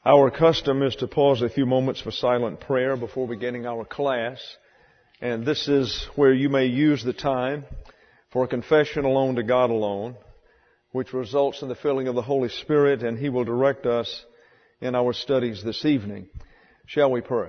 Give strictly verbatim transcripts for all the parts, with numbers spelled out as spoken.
Our custom is to pause a few moments for silent prayer before beginning our class. And this is where you may use the time for a confession alone to God alone, which results in the filling of the Holy Spirit, and He will direct us in our studies this evening. Shall we pray?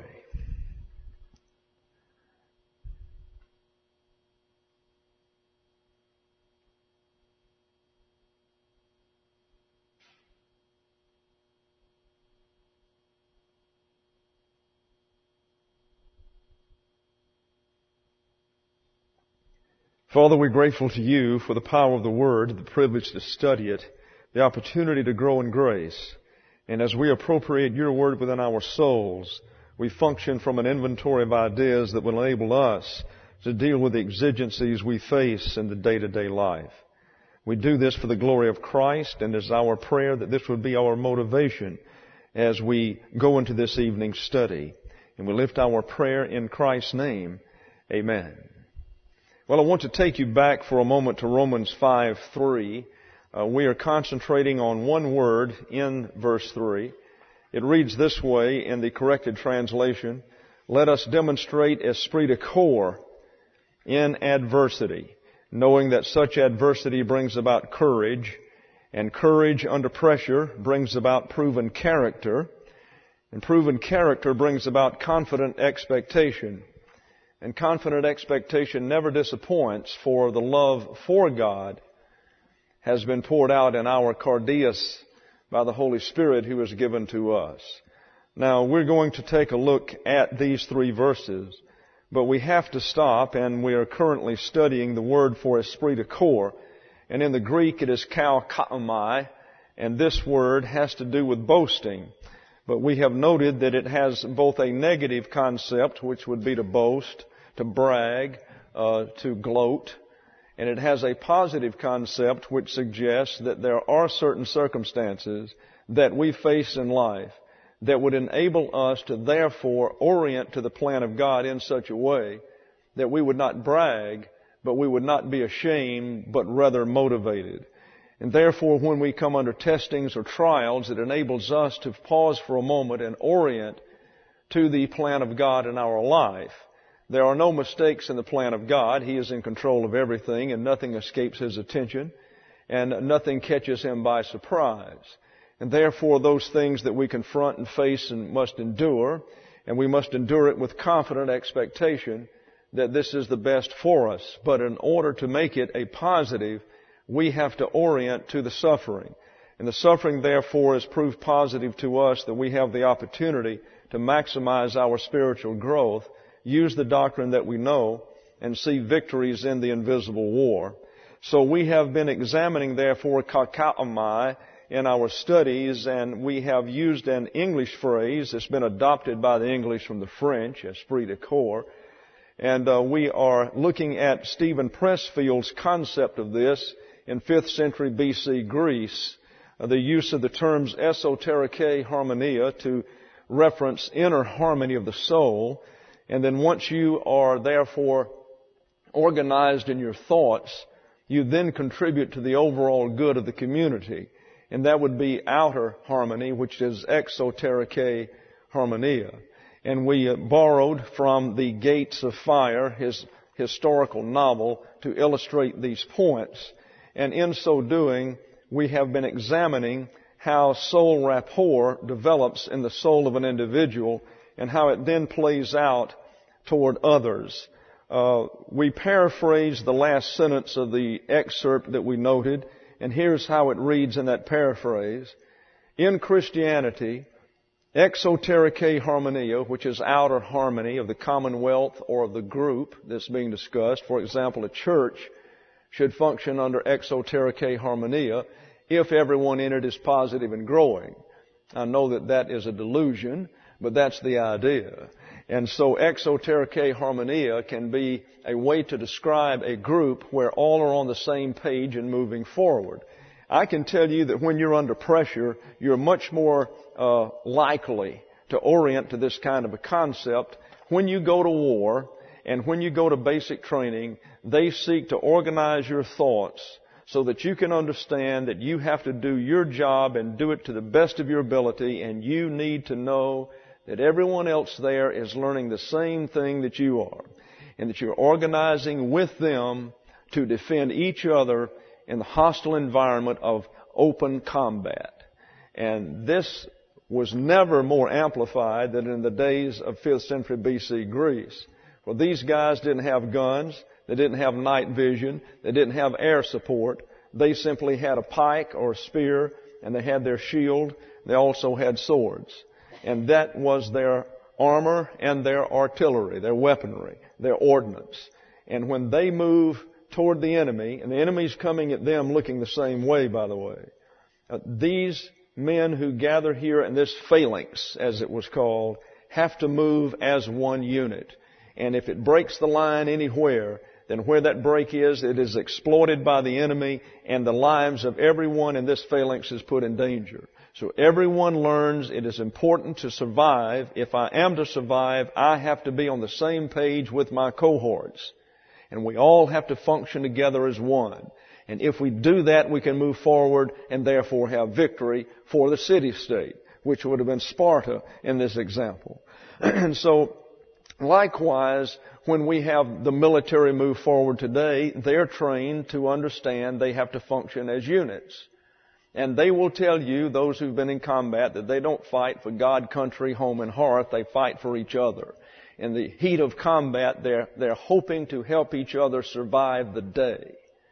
Father, we're grateful to You for the power of the Word, the privilege to study it, the opportunity to grow in grace. And as we appropriate Your Word within our souls, we function from an inventory of ideas that will enable us to deal with the exigencies we face in the day-to-day life. We do this for the glory of Christ, and it's our prayer that this would be our motivation as we go into this evening's study. And we lift our prayer in Christ's name. Amen. Well, I want to take you back for a moment to Romans five three. Uh, we are concentrating on one word in verse three. It reads this way in the corrected translation: "Let us demonstrate esprit de corps in adversity, knowing that such adversity brings about courage, and courage under pressure brings about proven character, and proven character brings about confident expectation. And confident expectation never disappoints, for the love for God has been poured out in our cardias by the Holy Spirit who is given to us." Now, we're going to take a look at these three verses, but we have to stop, and we are currently studying the word for esprit de corps. And in the Greek it is kaukaomai, and this word has to do with boasting. But we have noted that it has both a negative concept, which would be to boast, to brag, uh, to gloat, and it has a positive concept which suggests that there are certain circumstances that we face in life that would enable us to therefore orient to the plan of God in such a way that we would not brag, but we would not be ashamed, but rather motivated. And therefore, when we come under testings or trials, it enables us to pause for a moment and orient to the plan of God in our life. There are no mistakes in the plan of God. He is in control of everything, and nothing escapes His attention, and nothing catches Him by surprise. And therefore, those things that we confront and face and must endure, and we must endure it with confident expectation that this is the best for us. But in order to make it a positive, we have to orient to the suffering. And the suffering, therefore, is proof positive to us that we have the opportunity to maximize our spiritual growth, use the doctrine that we know, and see victories in the invisible war. So we have been examining, therefore, kaukaomai in our studies, and we have used an English phrase that's been adopted by the English from the French, esprit de corps. And uh, we are looking at Stephen Pressfield's concept of this in fifth century B C Greece, uh, the use of the terms esoterike harmonia to reference inner harmony of the soul. And then once you are therefore organized in your thoughts, you then contribute to the overall good of the community. And that would be outer harmony, which is exoterike harmonia. And we uh, borrowed from The Gates of Fire, his historical novel, to illustrate these points. And in so doing, we have been examining how soul rapport develops in the soul of an individual and how it then plays out toward others. Uh, we paraphrased the last sentence of the excerpt that we noted, and here's how it reads in that paraphrase. In Christianity, exoterike harmonia, which is outer harmony of the commonwealth or of the group that's being discussed, for example, a church, should function under exoterike harmonia if everyone in it is positive and growing. I know that that is a delusion, but that's the idea. And so exoterike harmonia can be a way to describe a group where all are on the same page and moving forward. I can tell you that when you're under pressure, you're much more uh, likely to orient to this kind of a concept. When you go to war and when you go to basic training, they seek to organize your thoughts so that you can understand that you have to do your job and do it to the best of your ability, and you need to know that everyone else there is learning the same thing that you are, and that you're organizing with them to defend each other in the hostile environment of open combat. And this was never more amplified than in the days of fifth century B C Greece. Well, these guys didn't have guns. They didn't have night vision. They didn't have air support. They simply had a pike or a spear, and they had their shield. They also had swords. And that was their armor and their artillery, their weaponry, their ordnance. And when they move toward the enemy, and the enemy's coming at them looking the same way, by the way, uh, these men who gather here in this phalanx, as it was called, have to move as one unit. And if it breaks the line anywhere, then where that break is, it is exploited by the enemy, and the lives of everyone in this phalanx is put in danger. So everyone learns it is important to survive. If I am to survive, I have to be on the same page with my cohorts. And we all have to function together as one. And if we do that, we can move forward and therefore have victory for the city-state, which would have been Sparta in this example. And so, likewise, when we have the military move forward today, they're trained to understand they have to function as units. And they will tell you, those who've been in combat, that they don't fight for God, country, home, and hearth. They fight for each other. In the heat of combat, they're, they're hoping to help each other survive the day.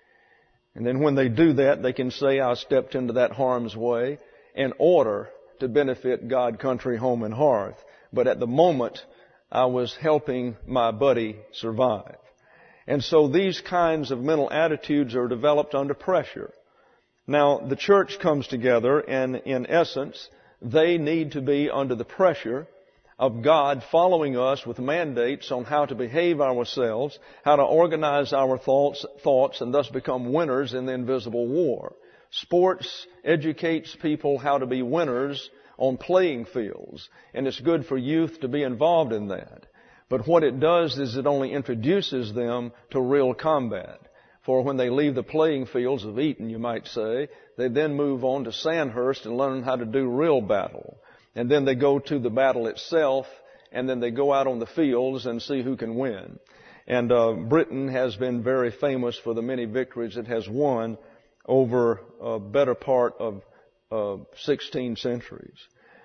And then when they do that, they can say, I stepped into that harm's way in order to benefit God, country, home, and hearth. But at the moment, I was helping my buddy survive. And so these kinds of mental attitudes are developed under pressure. Now, the church comes together, and in essence, they need to be under the pressure of God following us with mandates on how to behave ourselves, how to organize our thoughts, thoughts, and thus become winners in the invisible war. Sports educates people how to be winners on playing fields, and it's good for youth to be involved in that. But what it does is it only introduces them to real combat. For when they leave the playing fields of Eton, you might say, they then move on to Sandhurst and learn how to do real battle. And then they go to the battle itself, and then they go out on the fields and see who can win. And uh, Britain has been very famous for the many victories it has won over a better part of uh, sixteen centuries.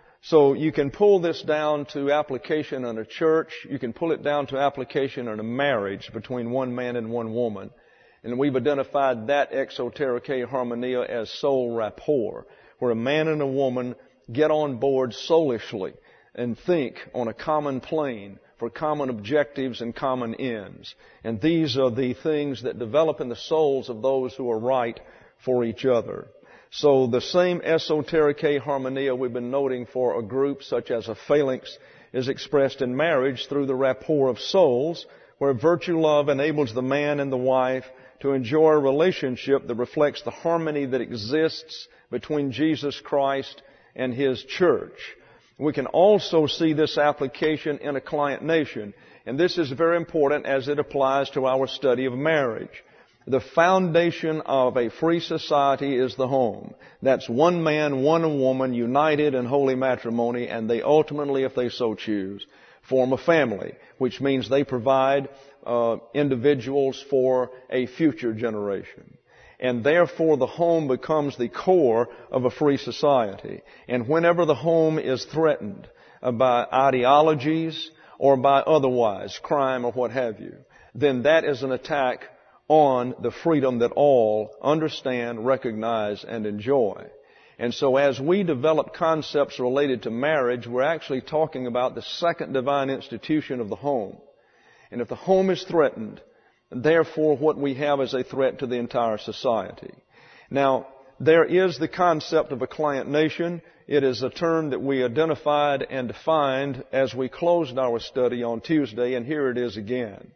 So you can pull this down to application in a church. You can pull it down to application in a marriage between one man and one woman. And we've identified that exotericae harmonia as soul rapport, where a man and a woman get on board soulishly and think on a common plane for common objectives and common ends. And these are the things that develop in the souls of those who are right for each other. So the same esotericae harmonia we've been noting for a group such as a phalanx is expressed in marriage through the rapport of souls, where virtue love enables the man and the wife to enjoy a relationship that reflects the harmony that exists between Jesus Christ and His church. We can also see this application in a client nation, and this is very important as it applies to our study of marriage. The foundation of a free society is the home. That's one man, one woman united in holy matrimony, and they ultimately, if they so choose, form a family, which means they provide uh, individuals for a future generation. And therefore the home becomes the core of a free society. And whenever the home is threatened uh, by ideologies or by otherwise, crime or what have you, then that is an attack on the freedom that all understand, recognize, and enjoy. And so as we develop concepts related to marriage, we're actually talking about the second divine institution of the home. And if the home is threatened, therefore what we have is a threat to the entire society. Now, there is the concept of a client nation. It is a term that we identified and defined as we closed our study on Tuesday, and here it is again.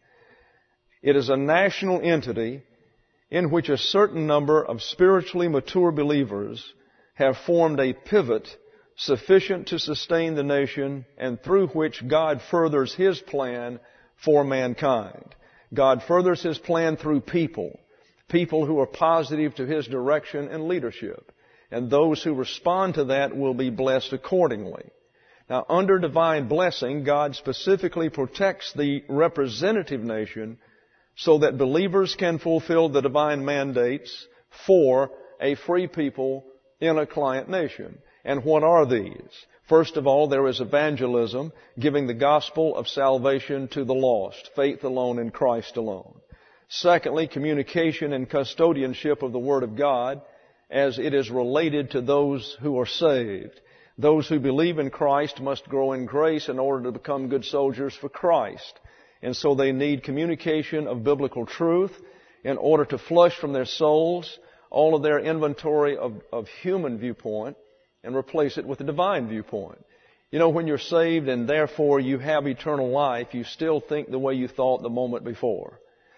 It is a national entity in which a certain number of spiritually mature believers have formed a pivot sufficient to sustain the nation and through which God furthers His plan for mankind. God furthers His plan through people. people who are positive to His direction and leadership. And those who respond to that will be blessed accordingly. Now, under divine blessing, God specifically protects the representative nation so that believers can fulfill the divine mandates for a free people in a client nation. And what are these? First of all, there is evangelism, giving the gospel of salvation to the lost, faith alone in Christ alone. Secondly, communication and custodianship of the Word of God as it is related to those who are saved. Those who believe in Christ must grow in grace in order to become good soldiers for Christ. And so they need communication of biblical truth in order to flush from their souls all of their inventory of, of human viewpoint and replace it with a divine viewpoint. You know, when you're saved and therefore you have eternal life, you still think the way you thought the moment before.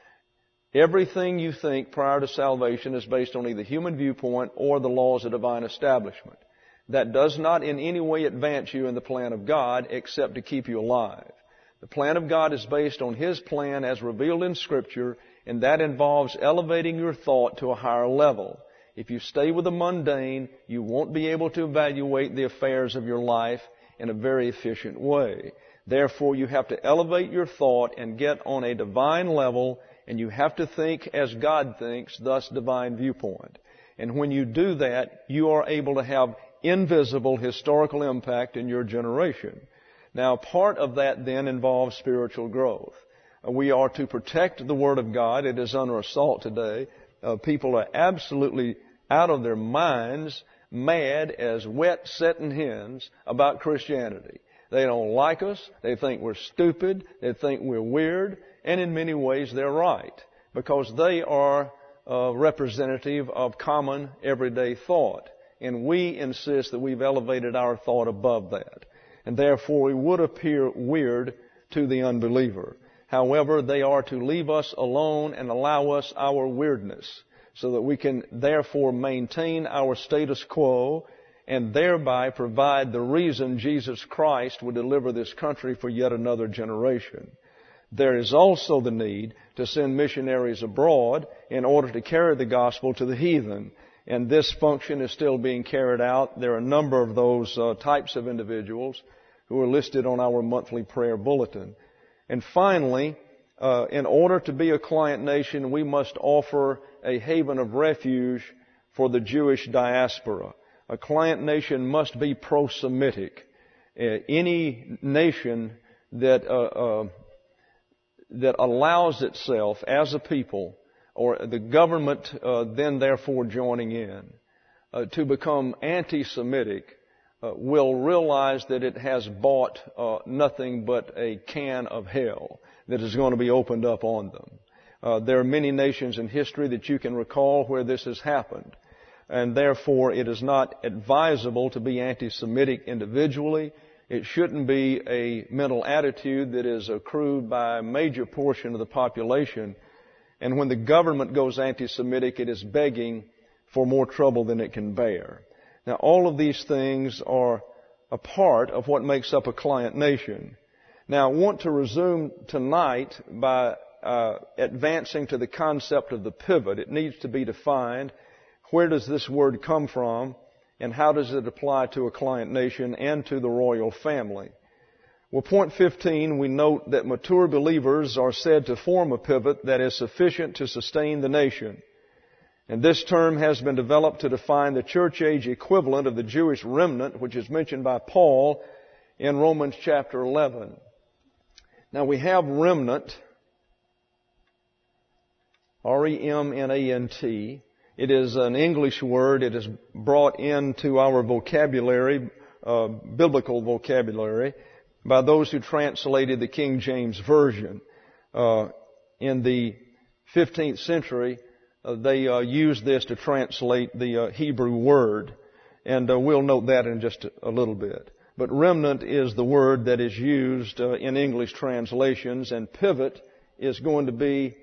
Everything you think prior to salvation is based on either human viewpoint or the laws of divine establishment. That does not in any way advance you in the plan of God except to keep you alive. The plan of God is based on His plan as revealed in Scripture, and that involves elevating your thought to a higher level. If you stay with the mundane, you won't be able to evaluate the affairs of your life in a very efficient way. Therefore, you have to elevate your thought and get on a divine level, and you have to think as God thinks, thus divine viewpoint. And when you do that, you are able to have invisible historical impact in your generation. Now, part of that then involves spiritual growth. Uh, we are to protect the Word of God. It is under assault today. Uh, people are absolutely out of their minds, mad as wet setting hens about Christianity. They don't like us. They think we're stupid. They think we're weird. And in many ways, they're right, because they are uh, representative of common everyday thought. And we insist that we've elevated our thought above that. And therefore, we would appear weird to the unbeliever. However, they are to leave us alone and allow us our weirdness so that we can therefore maintain our status quo and thereby provide the reason Jesus Christ would deliver this country for yet another generation. There is also the need to send missionaries abroad in order to carry the gospel to the heathen. And this function is still being carried out. There are a number of those uh, types of individuals who are listed on our monthly prayer bulletin. And finally, uh, in order to be a client nation, we must offer a haven of refuge for the Jewish diaspora. A client nation must be pro-Semitic. Uh, any nation that uh, uh, that allows itself as a people, or the government uh, then therefore joining in, uh, to become anti-Semitic, uh, will realize that it has bought uh, nothing but a can of hell that is going to be opened up on them. Uh, there are many nations in history that you can recall where this has happened. And therefore, it is not advisable to be anti-Semitic individually. It shouldn't be a mental attitude that is accrued by a major portion of the population. And when the government goes anti-Semitic, it is begging for more trouble than it can bear. Now, all of these things are a part of what makes up a client nation. Now, I want to resume tonight by uh, advancing to the concept of the pivot. It needs to be defined. Where does this word come from, and how does it apply to a client nation and to the royal family? Well, point fifteen, we note that mature believers are said to form a pivot that is sufficient to sustain the nation. And this term has been developed to define the church age equivalent of the Jewish remnant, which is mentioned by Paul in Romans chapter eleven. Now, we have remnant, R E M N A N T. It is an English word. It is brought into our vocabulary, uh, biblical vocabulary, by those who translated the King James Version. Uh, in the fifteenth century, uh, they uh, used this to translate the uh, Hebrew word. And uh, we'll note that in just a, a little bit. But remnant is the word that is used uh, in English translations, and pivot is going to be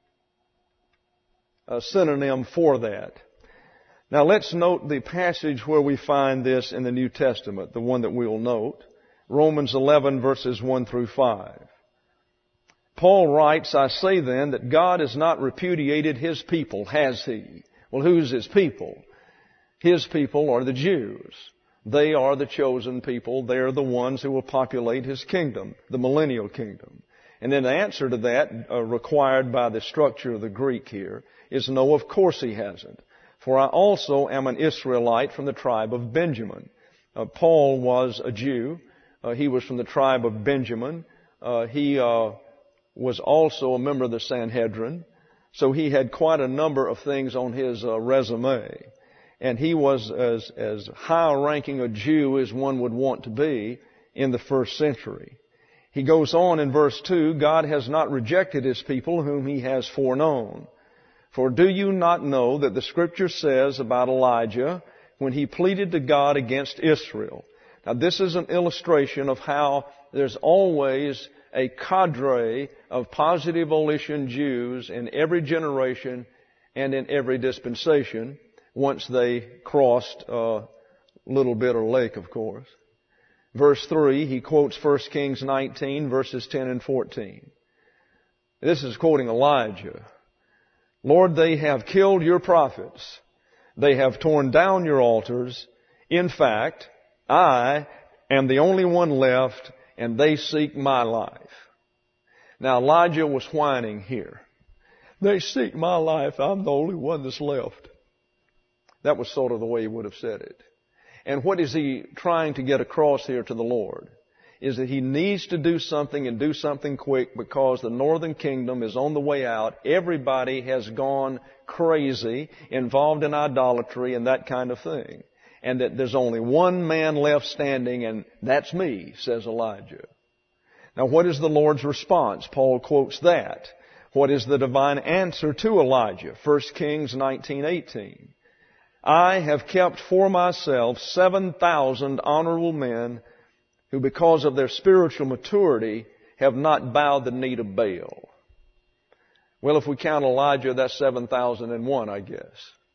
a synonym for that. Now let's note the passage where we find this in the New Testament, the one that we'll note. Romans eleven verses one through five. Paul writes, I say then that God has not repudiated His people, has He? Well, who's His people? His people are the Jews. They are the chosen people. They are the ones who will populate His kingdom, the millennial kingdom. And then the answer to that, uh, required by the structure of the Greek here, is no, of course He hasn't. For I also am an Israelite from the tribe of Benjamin. Uh, Paul was a Jew. Uh, he was from the tribe of Benjamin. Uh, he uh, was also a member of the Sanhedrin. So he had quite a number of things on his uh, resume. And he was as, as high-ranking a Jew as one would want to be in the first century. He goes on in verse two, God has not rejected His people whom He has foreknown. For do you not know that the Scripture says about Elijah when he pleaded to God against Israel? Now this is an illustration of how there's always a cadre of positive volition Jews in every generation and in every dispensation once they crossed uh, Little Bitter Lake, of course. Verse three, he quotes First Kings nineteen, verses ten and fourteen. This is quoting Elijah. Lord, they have killed your prophets. They have torn down your altars. In fact, I am the only one left, and they seek my life. Now, Elijah was whining here. They seek my life. I'm the only one that's left. That was sort of the way he would have said it. And what is he trying to get across here to the Lord? Is that he needs to do something and do something quick because the northern kingdom is on the way out. Everybody has gone crazy, involved in idolatry and that kind of thing. And that there's only one man left standing, and that's me, says Elijah. Now, what is the Lord's response? Paul quotes that. What is the divine answer to Elijah? First Kings nineteen eighteen. I have kept for myself seven thousand honorable men who, because of their spiritual maturity, have not bowed the knee to Baal. Well, if we count Elijah, that's seven thousand and one, I guess.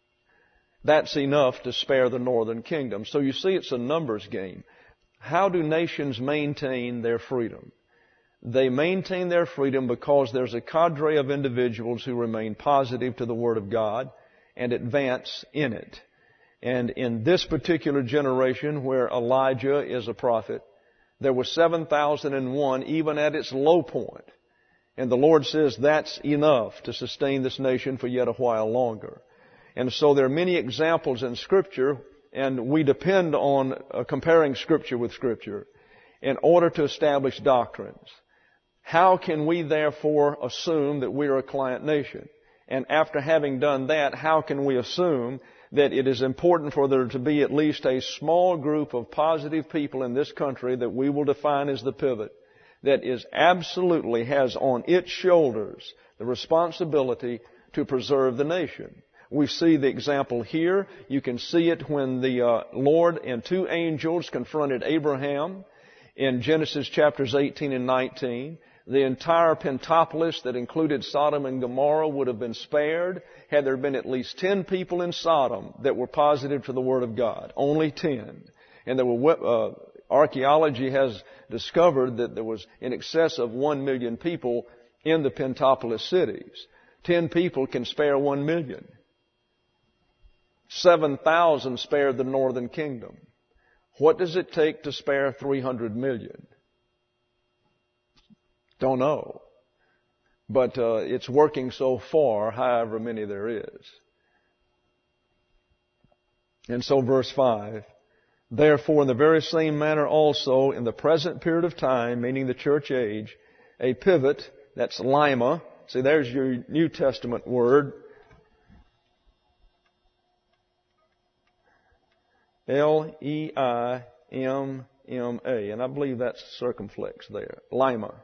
That's enough to spare the northern kingdom. So you see, it's a numbers game. How do nations maintain their freedom? They maintain their freedom because there's a cadre of individuals who remain positive to the Word of God and advance in it. And in this particular generation where Elijah is a prophet, there were seven thousand and one even at its low point. And the Lord says that's enough to sustain this nation for yet a while longer. And so there are many examples in Scripture, and we depend on uh, comparing Scripture with Scripture in order to establish doctrines. How can we therefore assume that we are a client nation? And after having done that, how can we assume that it is important for there to be at least a small group of positive people in this country that we will define as the pivot, that is absolutely has on its shoulders the responsibility to preserve the nation? We see the example here. You can see it when the uh, Lord and two angels confronted Abraham in Genesis chapters eighteen and nineteen. The entire Pentapolis that included Sodom and Gomorrah would have been spared had there been at least ten people in Sodom that were positive to the Word of God. Only ten. And there were, uh, archaeology has discovered that there was in excess of one million people in the Pentapolis cities. Ten people can spare one million. Seven thousand spared the northern kingdom. What does it take to spare three hundred million? Don't know. But uh, it's working so far, however many there is. And so verse five, therefore in the very same manner also in the present period of time, meaning the church age, a pivot, that's lima. See, there's your New Testament word. L E I M M A. And I believe that's circumflex there. Lima.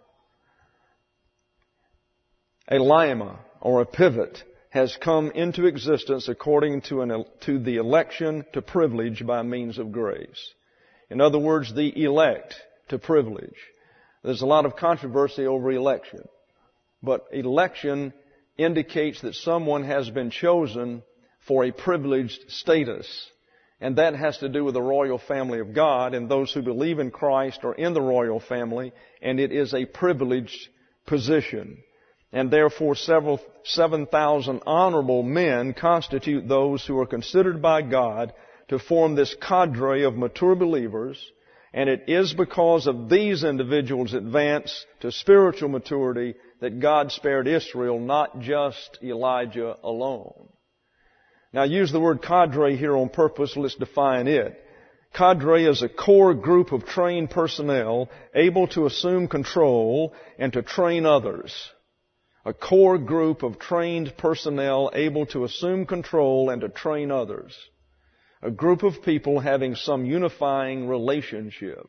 A lima, or a pivot, has come into existence according to, an, to the election to privilege by means of grace. In other words, the elect to privilege. There's a lot of controversy over election. But election indicates that someone has been chosen for a privileged status. And that has to do with the royal family of God, and those who believe in Christ are in the royal family, and it is a privileged position. And therefore several, seven thousand honorable men constitute those who are considered by God to form this cadre of mature believers. And it is because of these individuals' advance to spiritual maturity that God spared Israel, not just Elijah alone. Now I use the word cadre here on purpose. Let's define it. Cadre is a core group of trained personnel able to assume control and to train others. A core group of trained personnel able to assume control and to train others. A group of people having some unifying relationship.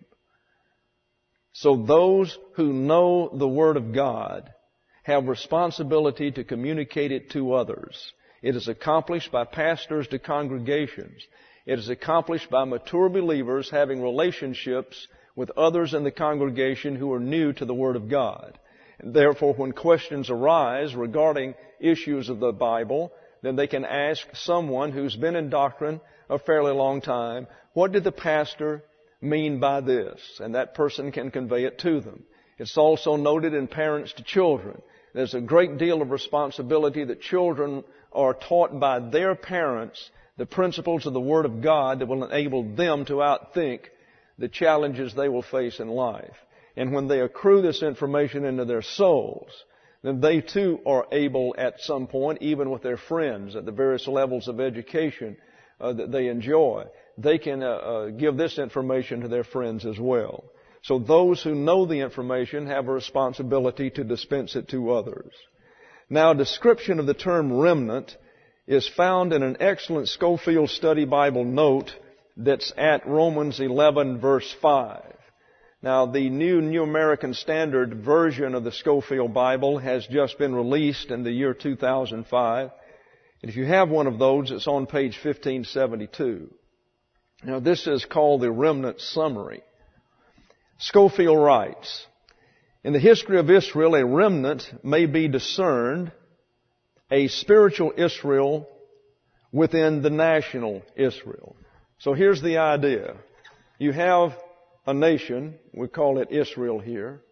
So those who know the Word of God have responsibility to communicate it to others. It is accomplished by pastors to congregations. It is accomplished by mature believers having relationships with others in the congregation who are new to the Word of God. And therefore, when questions arise regarding issues of the Bible, then they can ask someone who's been in doctrine a fairly long time, what did the pastor mean by this? And that person can convey it to them. It's also noted in parents to children. There's a great deal of responsibility that children are taught by their parents the principles of the Word of God that will enable them to outthink the challenges they will face in life. And when they accrue this information into their souls, then they too are able at some point, even with their friends at the various levels of education uh, that they enjoy, they can uh, uh, give this information to their friends as well. So those who know the information have a responsibility to dispense it to others. Now, a description of the term remnant is found in an excellent Scofield Study Bible note that's at Romans eleven verse five. Now, the new New American Standard version of the Scofield Bible has just been released in the year two thousand five. And if you have one of those, it's on page fifteen seventy-two. Now, this is called the Remnant Summary. Scofield writes, in the history of Israel, a remnant may be discerned, a spiritual Israel within the national Israel. So here's the idea. You have a nation, we call it Israel here,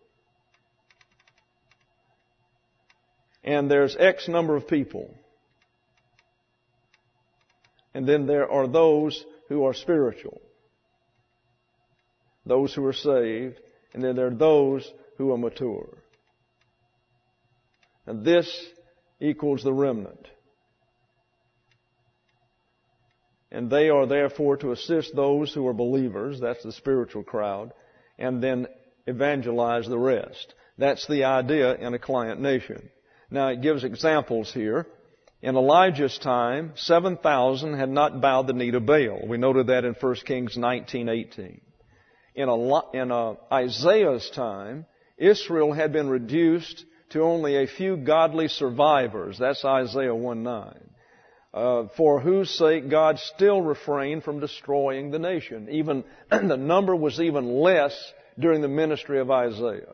and there's X number of people. And then there are those who are spiritual, those who are saved, and then there are those who are mature. And this equals the remnant. And they are therefore to assist those who are believers, that's the spiritual crowd, and then evangelize the rest. That's the idea in a client nation. Now it gives examples here. In Elijah's time, seven thousand had not bowed the knee to Baal. We noted that in First Kings nineteen eighteen. In, a, in a Isaiah's time, Israel had been reduced to only a few godly survivors. That's Isaiah one nine. Uh, for whose sake God still refrained from destroying the nation. Even the number was even less during the ministry of Isaiah.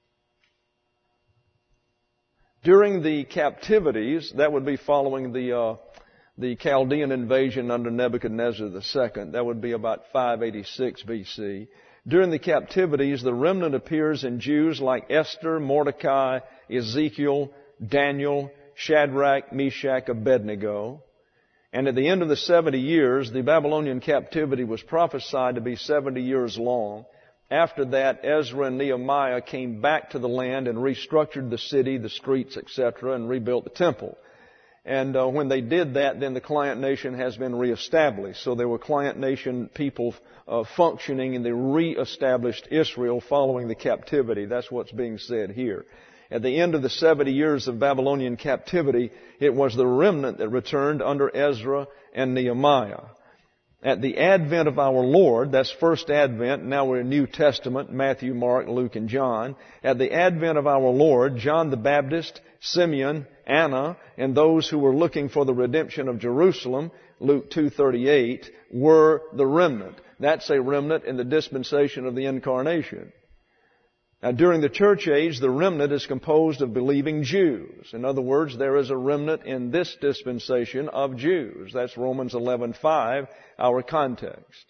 During the captivities, that would be following the uh, the Chaldean invasion under Nebuchadnezzar the Second. That would be about five eighty-six B C. During the captivities, the remnant appears in Jews like Esther, Mordecai, Ezekiel, Daniel, Shadrach, Meshach, Abednego. And at the end of the seventy years, the Babylonian captivity was prophesied to be seventy years long. After that, Ezra and Nehemiah came back to the land and restructured the city, the streets, et cetera, and rebuilt the temple. And uh, when they did that, then the client nation has been reestablished. So there were client nation people uh, functioning in the reestablished Israel following the captivity. That's what's being said here. At the end of the seventy years of Babylonian captivity, it was the remnant that returned under Ezra and Nehemiah. At the advent of our Lord, that's first advent, now we're in New Testament, Matthew, Mark, Luke, and John. At the advent of our Lord, John the Baptist, Simeon, Anna, and those who were looking for the redemption of Jerusalem, Luke two thirty-eight, were the remnant. That's a remnant in the dispensation of the incarnation. Now, during the church age, the remnant is composed of believing Jews. In other words, there is a remnant in this dispensation of Jews. That's Romans eleven five, our context.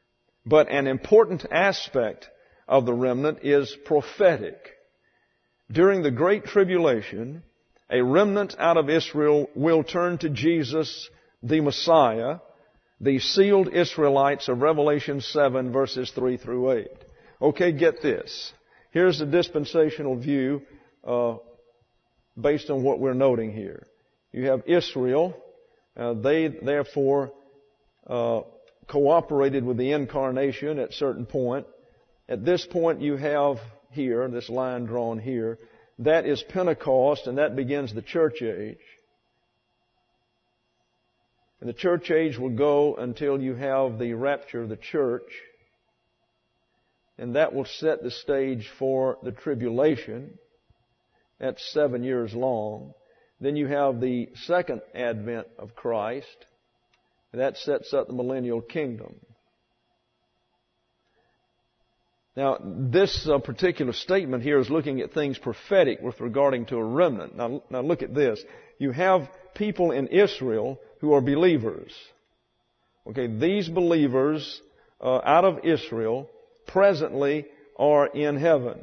But an important aspect of the remnant is prophetic. during the Great Tribulation, a remnant out of Israel will turn to Jesus, the Messiah, the sealed Israelites of Revelation seven, verses three through eight. Okay, get this. Here's the dispensational view uh, based on what we're noting here. You have Israel. Uh, they, therefore, uh, cooperated with the incarnation at a certain point. At this point, you have here, this line drawn here, that is Pentecost, and that begins the church age. And the church age will go until you have the rapture of the church. And that will set the stage for the tribulation. That's seven years long. Then you have the second advent of Christ. And that sets up the millennial kingdom. Now, this uh, particular statement here is looking at things prophetic with regarding to a remnant. Now, now look at this. You have people in Israel who are believers. Okay, these believers uh, out of Israel presently are in heaven.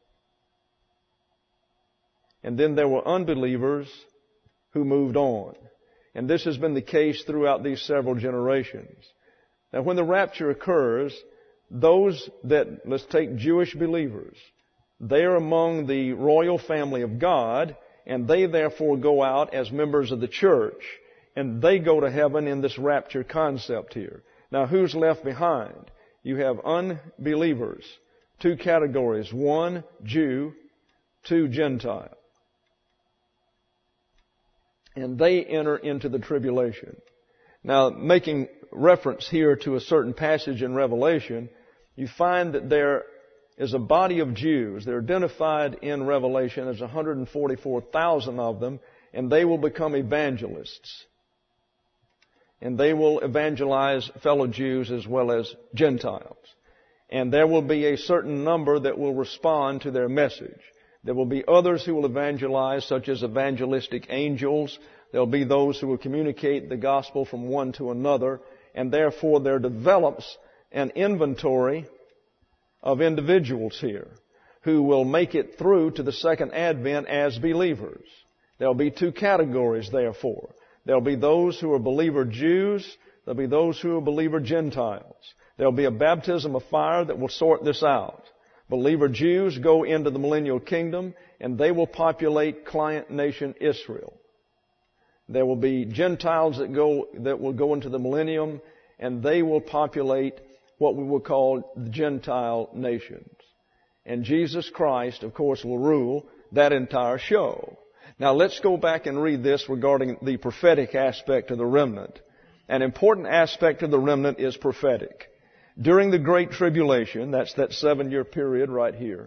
And then there were unbelievers who moved on. And this has been the case throughout these several generations. Now, when the rapture occurs, those that, let's take Jewish believers, they are among the royal family of God, and they therefore go out as members of the church, and they go to heaven in this rapture concept here. Now, who's left behind? You have unbelievers, two categories, one Jew, two Gentile. And they enter into the tribulation. Now, making reference here to a certain passage in Revelation, you find that there is a body of Jews. They're identified in Revelation as one hundred forty-four thousand of them, and they will become evangelists. And they will evangelize fellow Jews as well as Gentiles. And there will be a certain number that will respond to their message. There will be others who will evangelize, such as evangelistic angels. There will be those who will communicate the gospel from one to another. And therefore there develops an inventory of individuals here who will make it through to the second advent as believers. There will be two categories, therefore. There will be those who are believer Jews. There will be those who are believer Gentiles. There will be a baptism of fire that will sort this out. Believer Jews go into the millennial kingdom, and they will populate client nation Israel. There will be Gentiles that go that will go into the millennium, and they will populate what we will call the Gentile nations. And Jesus Christ, of course, will rule that entire show. Now let's go back and read this regarding the prophetic aspect of the remnant. An important aspect of the remnant is prophetic. During the Great Tribulation, that's that seven-year period right here,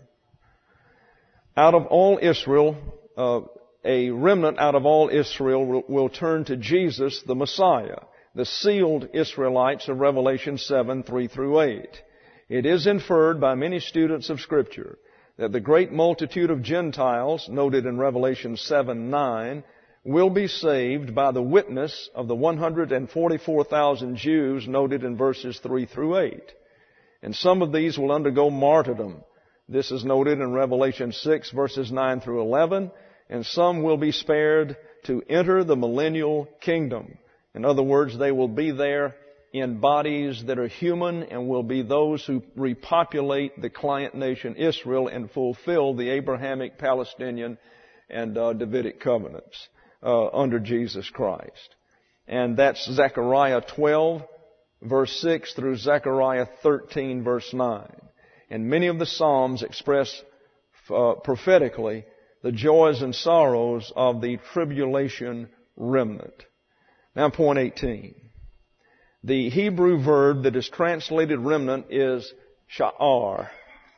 out of all Israel, uh, a remnant out of all Israel will, will turn to Jesus, the Messiah, the sealed Israelites of Revelation seven, three through eight. It is inferred by many students of Scripture that the great multitude of Gentiles, noted in Revelation seven, nine, will be saved by the witness of the one hundred forty-four thousand Jews noted in verses three through eight. And some of these will undergo martyrdom. This is noted in Revelation six, verses nine through eleven. And some will be spared to enter the millennial kingdom. In other words, they will be there in bodies that are human and will be those who repopulate the client nation Israel and fulfill the Abrahamic, Palestinian, and uh, Davidic covenants uh, under Jesus Christ. And that's Zechariah twelve, verse six through Zechariah thirteen, verse nine. And many of the Psalms express uh, prophetically the joys and sorrows of the tribulation remnant. Now, point eighteen. The Hebrew verb that is translated remnant is sha'ar.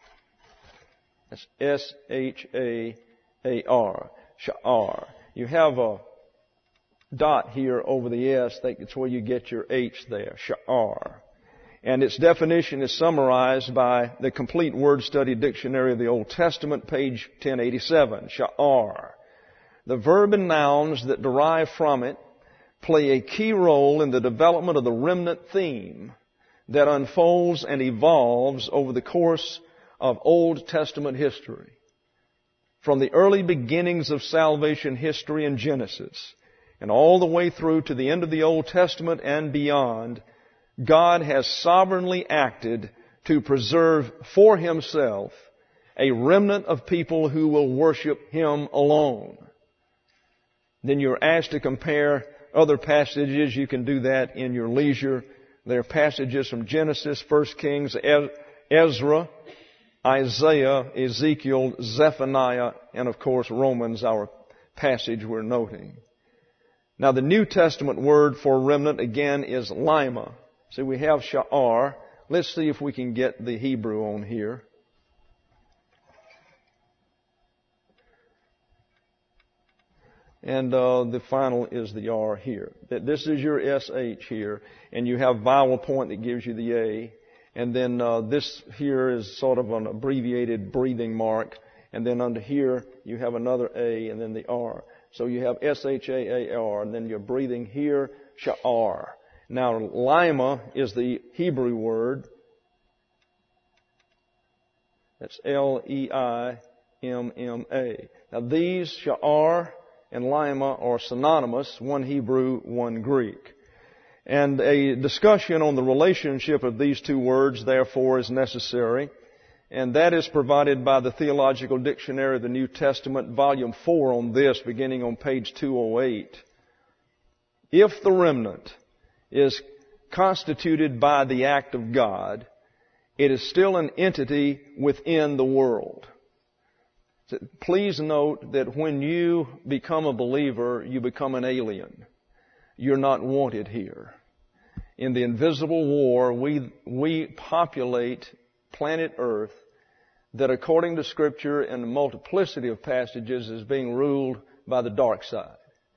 That's S H A A R. Sha'ar. You have a dot here over the S. I think it's where you get your H there. Sha'ar. And its definition is summarized by the Complete Word Study Dictionary of the Old Testament, page ten eighty-seven. Sha'ar. The verb and nouns that derive from it play a key role in the development of the remnant theme that unfolds and evolves over the course of Old Testament history. from the early beginnings of salvation history in Genesis and all the way through to the end of the Old Testament and beyond, God has sovereignly acted to preserve for Himself a remnant of people who will worship Him alone. Then you're asked to compare other passages. You can do that in your leisure. There are passages from Genesis, First Kings, Ezra, Isaiah, Ezekiel, Zephaniah, and of course Romans, our passage we're noting. Now the New Testament word for remnant again is lima. See, we have sha'ar. Let's see if we can get the Hebrew on here. And uh, the final is the R here. This is your S H here, and you have vowel point that gives you the A. And then uh, this here is sort of an abbreviated breathing mark. And then under here you have another A and then the R. So you have S H A A R, and then you're breathing here, sha'ar. Now lima is the Hebrew word. That's L E I M M A. Now these, sha'ar and lima, are synonymous, one Hebrew, one Greek. And a discussion on the relationship of these two words, therefore, is necessary. And that is provided by the Theological Dictionary of the New Testament, Volume four on this, beginning on page two oh eight. If the remnant is constituted by the act of God, it is still an entity within the world. Please note that when you become a believer, you become an alien. You're not wanted here. In the invisible war, we, we populate planet Earth that, according to Scripture and a multiplicity of passages, is being ruled by the dark side.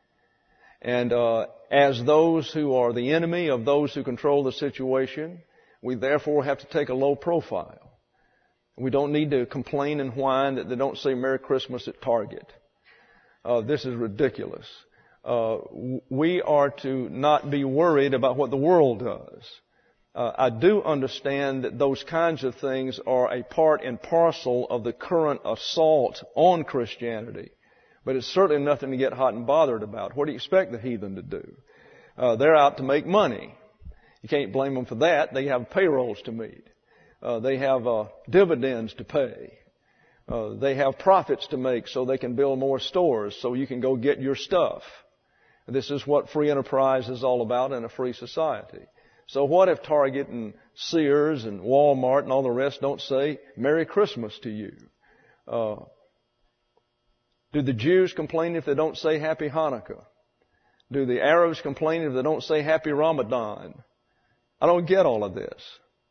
And uh, as those who are the enemy of those who control the situation, we therefore have to take a low profile. We don't need to complain and whine that they don't say Merry Christmas at Target. Uh, this is ridiculous. Uh, we are to not be worried about what the world does. Uh, I do understand that those kinds of things are a part and parcel of the current assault on Christianity. But it's certainly nothing to get hot and bothered about. What do you expect the heathen to do? Uh, they're out to make money. You can't blame them for that. They have payrolls to meet. Uh, they have uh, dividends to pay. Uh, they have profits to make so they can build more stores so you can go get your stuff. This is what free enterprise is all about in a free society. So what if Target and Sears and Walmart and all the rest don't say Merry Christmas to you? Uh, do the Jews complain if they don't say Happy Hanukkah? Do the Arabs complain if they don't say Happy Ramadan? I don't get all of this.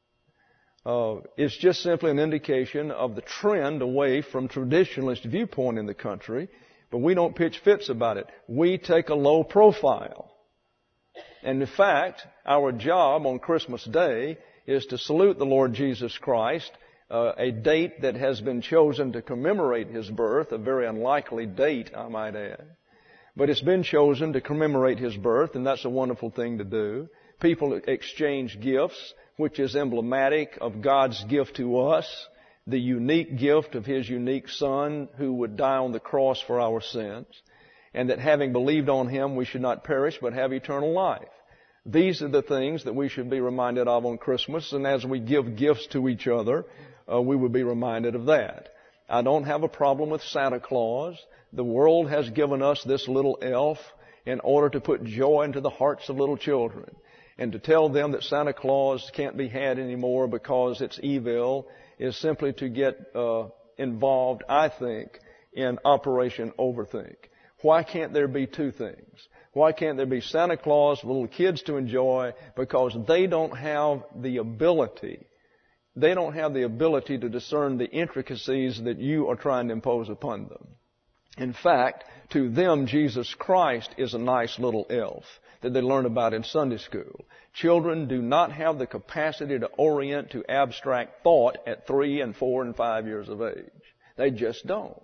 Uh, it's just simply an indication of the trend away from traditionalist viewpoint in the country, but we don't pitch fits about it. We take a low profile. And in fact, our job on Christmas Day is to salute the Lord Jesus Christ, uh, a date that has been chosen to commemorate His birth, a very unlikely date, I might add. But it's been chosen to commemorate His birth, and that's a wonderful thing to do. People exchange gifts, which is emblematic of God's gift to us, the unique gift of His unique Son who would die on the cross for our sins, and that having believed on Him we should not perish but have eternal life. These are the things that we should be reminded of on Christmas, and as we give gifts to each other, uh, we would be reminded of that. I don't have a problem with Santa Claus. The world has given us this little elf in order to put joy into the hearts of little children. And to tell them that Santa Claus can't be had anymore because it's evil is simply to get uh, involved, I think, in Operation Overthink. Why can't there be two things? Why can't there be Santa Claus for little kids to enjoy? Because they don't have the ability, they don't have the ability to discern the intricacies that you are trying to impose upon them. In fact, to them, Jesus Christ is a nice little elf that they learn about in Sunday school. Children do not have the capacity to orient to abstract thought at three and four and five years of age. They just don't.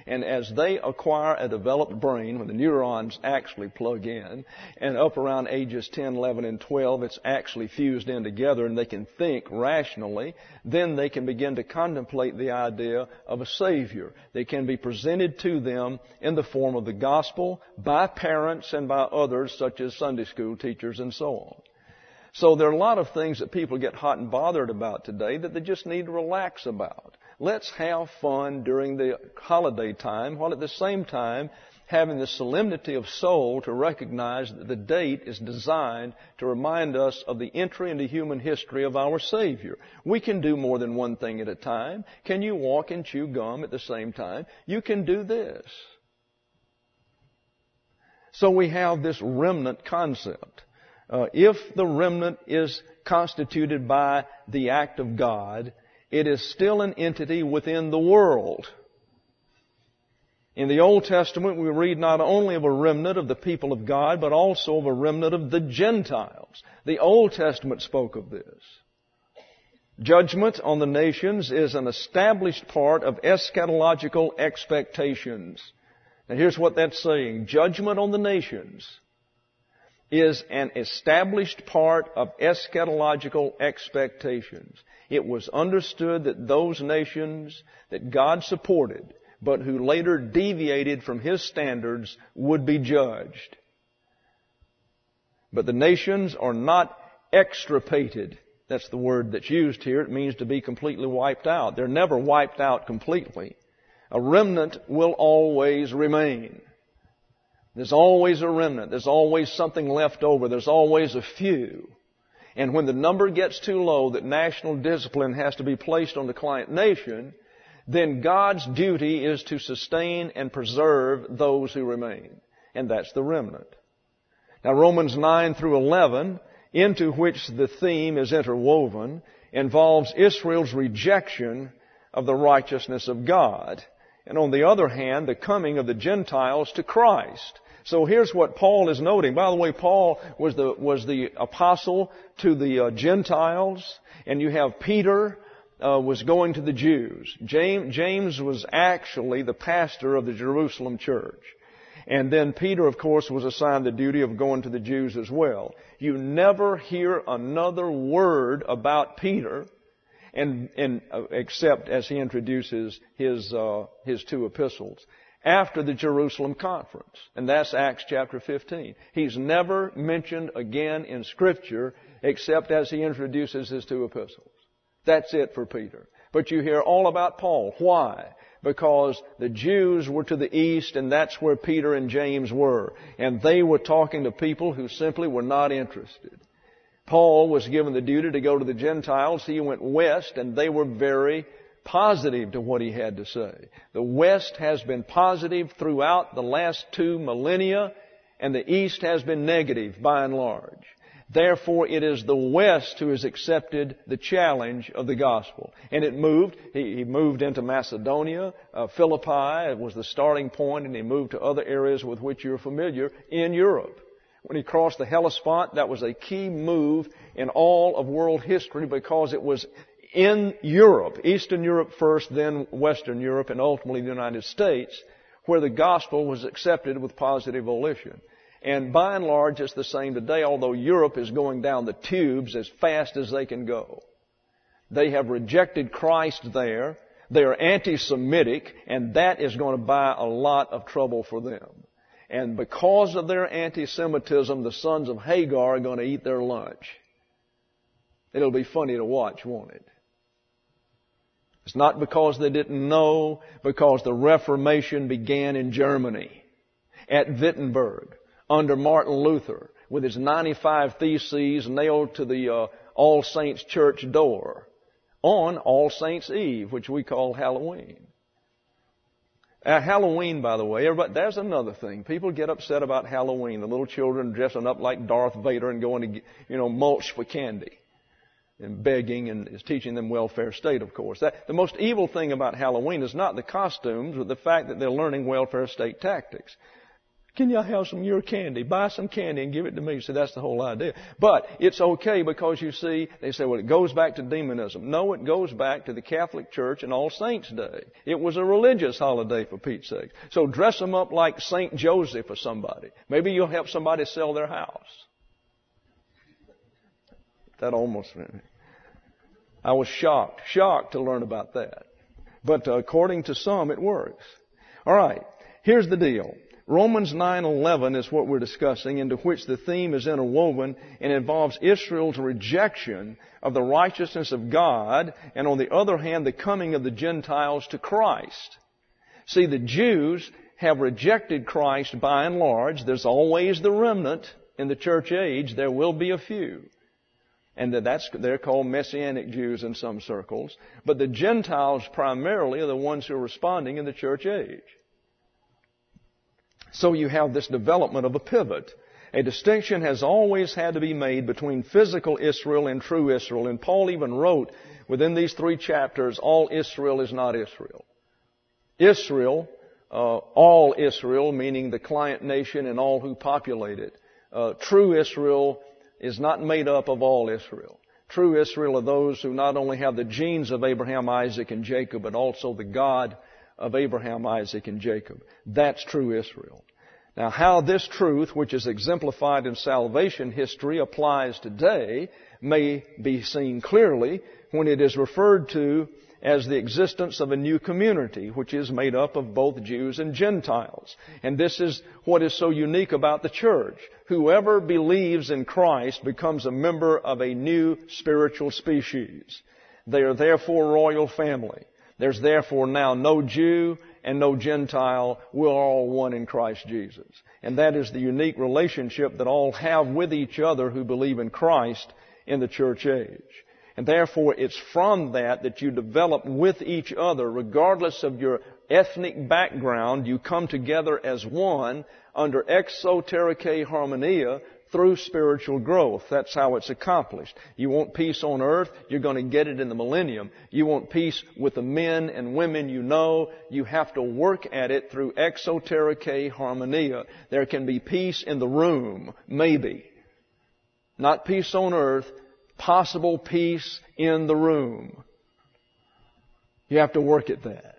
And as they acquire a developed brain, when the neurons actually plug in, and up around ages ten, eleven, and twelve, it's actually fused in together and they can think rationally, then they can begin to contemplate the idea of a Savior. They can be presented to them in the form of the gospel by parents and by others, such as Sunday school teachers and so on. So there are a lot of things that people get hot and bothered about today that they just need to relax about. Let's have fun during the holiday time, while at the same time having the solemnity of soul to recognize that the date is designed to remind us of the entry into human history of our Savior. We can do more than one thing at a time. Can you walk and chew gum at the same time? You can do this. So we have this remnant concept. Uh, if the remnant is constituted by the act of God, it is still an entity within the world. In the Old Testament, we read not only of a remnant of the people of God, but also of a remnant of the Gentiles. The Old Testament spoke of this. Judgment on the nations is an established part of eschatological expectations. And here's what that's saying. Judgment on the nations is an established part of eschatological expectations. It was understood that those nations that God supported, but who later deviated from His standards, would be judged. But the nations are not extirpated. That's the word that's used here. It means to be completely wiped out. They're never wiped out completely. A remnant will always remain. There's always a remnant. There's always something left over. There's always a few. And when the number gets too low that national discipline has to be placed on the client nation, then God's duty is to sustain and preserve those who remain. And that's the remnant. Now Romans nine through eleven, into which the theme is interwoven, involves Israel's rejection of the righteousness of God. And on the other hand, the coming of the Gentiles to Christ. So here's what Paul is noting. By the way, Paul was the, was the apostle to the uh, Gentiles, and you have Peter uh, was going to the Jews. James, James was actually the pastor of the Jerusalem church. And then Peter, of course, was assigned the duty of going to the Jews as well. You never hear another word about Peter and, and uh, except as he introduces his, uh, his two epistles after the Jerusalem conference. And that's Acts chapter fifteen. He's never mentioned again in Scripture except as he introduces his two epistles. That's it for Peter. But you hear all about Paul. Why? Because the Jews were to the east, and that's where Peter and James were. And they were talking to people who simply were not interested. Paul was given the duty to go to the Gentiles. He went west, and they were very positive to what he had to say. The West has been positive throughout the last two millennia, and the East has been negative by and large. Therefore, it is the West who has accepted the challenge of the gospel. And it moved. He, he moved into Macedonia. Uh, Philippi was the starting point, and he moved to other areas with which you're familiar in Europe. When he crossed the Hellespont, that was a key move in all of world history because it was in Europe, Eastern Europe first, then Western Europe, and ultimately the United States, where the gospel was accepted with positive volition. And by and large, it's the same today, although Europe is going down the tubes as fast as they can go. They have rejected Christ there. They are anti-Semitic, and that is going to buy a lot of trouble for them. And because of their anti-Semitism, the sons of Hagar are going to eat their lunch. It'll be funny to watch, won't it? It's not because they didn't know, because the Reformation began in Germany, at Wittenberg, under Martin Luther, with his ninety-five Theses nailed to the uh, All Saints Church door on All Saints Eve, which we call Halloween. At Halloween, by the way, everybody, there's another thing. People get upset about Halloween. The little children dressing up like Darth Vader and going to, you know, mulch for candy. And begging, and is teaching them welfare state, of course. That, the most evil thing about Halloween is not the costumes, but the fact that they're learning welfare state tactics. Can y'all have some of your candy? Buy some candy and give it to me. So that's the whole idea. But it's okay because you see, they say, well, it goes back to demonism. No, it goes back to the Catholic Church and All Saints' Day. It was a religious holiday, for Pete's sake. So dress them up like Saint Joseph or somebody. Maybe you'll help somebody sell their house. That almost, I was shocked, shocked to learn about that. But uh, according to some, it works. All right, here's the deal. Romans nine eleven is what we're discussing, into which the theme is interwoven and involves Israel's rejection of the righteousness of God, and on the other hand, the coming of the Gentiles to Christ. See, the Jews have rejected Christ by and large. There's always the remnant in the church age. There will be a few. And that's, they're called Messianic Jews in some circles. But the Gentiles primarily are the ones who are responding in the church age. So you have this development of a pivot. A distinction has always had to be made between physical Israel and true Israel. And Paul even wrote within these three chapters, all Israel is not Israel. Israel, uh, all Israel, meaning the client nation and all who populate it. Uh, true Israel is not made up of all Israel. True Israel are those who not only have the genes of Abraham, Isaac, and Jacob, but also the God of Abraham, Isaac, and Jacob. That's true Israel. Now, how this truth, which is exemplified in salvation history, applies today may be seen clearly when it is referred to as the existence of a new community, which is made up of both Jews and Gentiles. And this is what is so unique about the church. Whoever believes in Christ becomes a member of a new spiritual species. They are therefore royal family. There's therefore now no Jew and no Gentile. We're all one in Christ Jesus. And that is the unique relationship that all have with each other who believe in Christ in the church age. And therefore it's from that that you develop with each other, regardless of your ethnic background. You come together as one under exotericae harmonia, through spiritual growth. That's how it's accomplished. You want peace on earth, you're going to get it in the millennium. You want peace with the men and women you know, you have to work at it through exotericae harmonia. There can be peace in the room, maybe. Not peace on earth, possible peace in the room. You have to work at that.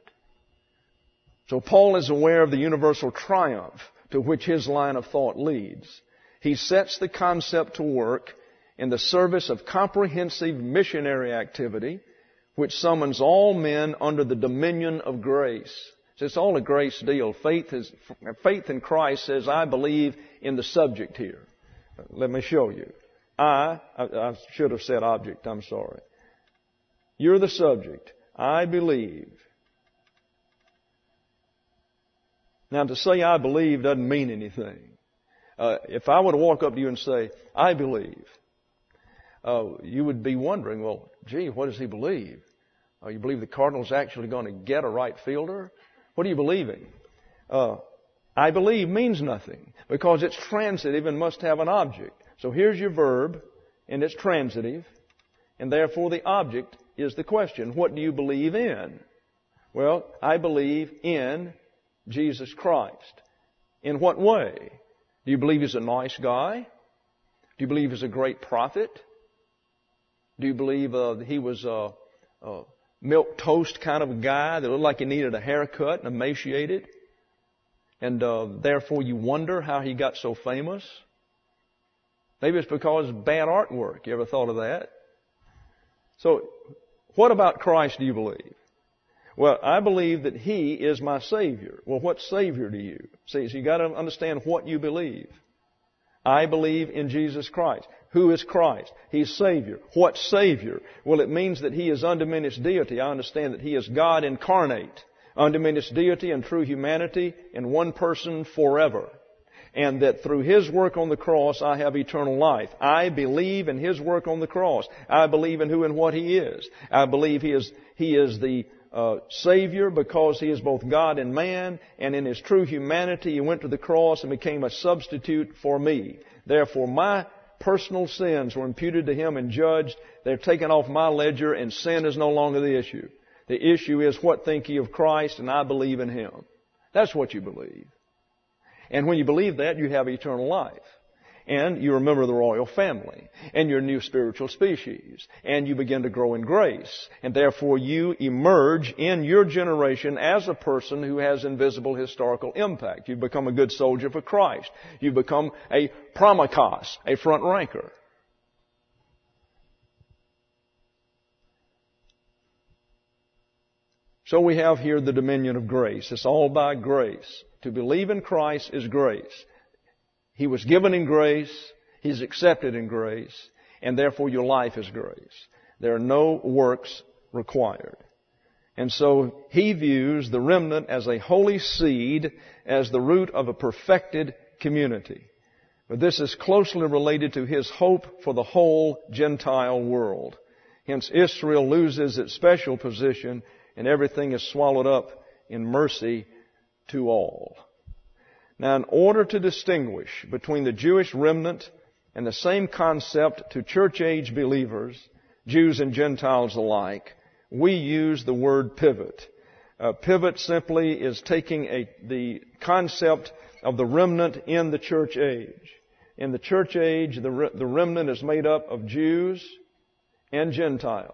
So Paul is aware of the universal triumph to which his line of thought leads. He sets the concept to work in the service of comprehensive missionary activity, which summons all men under the dominion of grace. So it's all a grace deal. Faith is, faith in Christ says, I believe in the subject here. Let me show you. I, I, I should have said object, I'm sorry. You're the subject. I believe. Now, to say I believe doesn't mean anything. Uh, if I were to walk up to you and say, I believe, uh, you would be wondering, well, gee, what does he believe? Uh, you believe the Cardinals actually going to get a right fielder? What are you believing? Uh, I believe means nothing because it's transitive and must have an object. So here's your verb, and it's transitive, and therefore the object is the question. What do you believe in? Well, I believe in Jesus Christ. In what way? Do you believe He's a nice guy? Do you believe He's a great prophet? Do you believe uh, He was a, a milk toast kind of a guy that looked like he needed a haircut and emaciated? And uh, therefore you wonder how he got so famous? Maybe it's because of bad artwork. You ever thought of that? So, what about Christ do you believe? Well, I believe that He is my Savior. Well, what Savior do you? See, so you got to understand what you believe. I believe in Jesus Christ. Who is Christ? He's Savior. What Savior? Well, it means that He is undiminished deity. I understand that He is God incarnate, undiminished deity and true humanity in one person forever. And that through His work on the cross, I have eternal life. I believe in His work on the cross. I believe in who and what He is. I believe He is, He is the uh, Savior because He is both God and man. And in His true humanity, He went to the cross and became a substitute for me. Therefore, my personal sins were imputed to Him and judged. They're taken off my ledger and sin is no longer the issue. The issue is what think ye of Christ, and I believe in Him. That's what you believe. And when you believe that, you have eternal life. And you remember the royal family. And you're a new spiritual species. And you begin to grow in grace. And therefore you emerge in your generation as a person who has invisible historical impact. You become a good soldier for Christ. You become a pramikos, a front ranker. So we have here the dominion of grace. It's all by grace. To believe in Christ is grace. He was given in grace, He's accepted in grace, and therefore your life is grace. There are no works required. And so He views the remnant as a holy seed, as the root of a perfected community. But this is closely related to His hope for the whole Gentile world. Hence Israel loses its special position and everything is swallowed up in mercy to all. Now, in order to distinguish between the Jewish remnant and the same concept to church-age believers, Jews and Gentiles alike, we use the word pivot. Uh, pivot simply is taking a, the concept of the remnant in the church age. In the church age, the, re, the remnant is made up of Jews and Gentiles.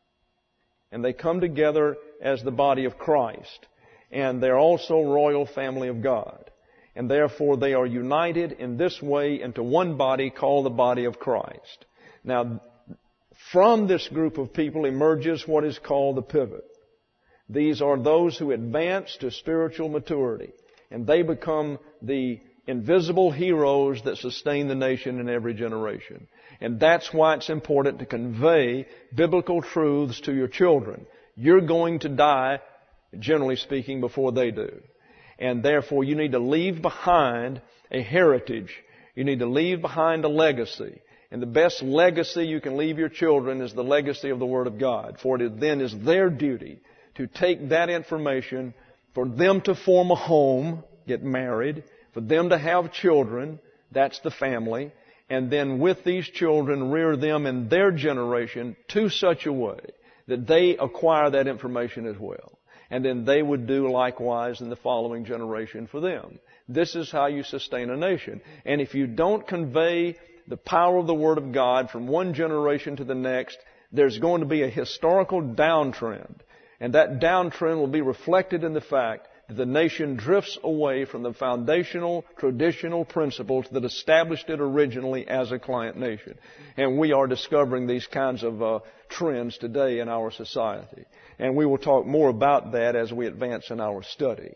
And they come together as the body of Christ. And they're also royal family of God. And therefore they are united in this way into one body called the body of Christ. Now, from this group of people emerges what is called the pivot. These are those who advance to spiritual maturity. And they become the invisible heroes that sustain the nation in every generation. And that's why it's important to convey biblical truths to your children. You're going to die, generally speaking, before they do. And therefore you need to leave behind a heritage. You need to leave behind a legacy. And the best legacy you can leave your children is the legacy of the Word of God. For it then is their duty to take that information, for them to form a home, get married, for them to have children, that's the family, and then with these children rear them in their generation to such a way that they acquire that information as well. And then they would do likewise in the following generation for them. This is how you sustain a nation. And if you don't convey the power of the Word of God from one generation to the next, there's going to be a historical downtrend. And that downtrend will be reflected in the fact that the nation drifts away from the foundational, traditional principles that established it originally as a client nation. And we are discovering these kinds of uh, trends today in our society. And we will talk more about that as we advance in our study.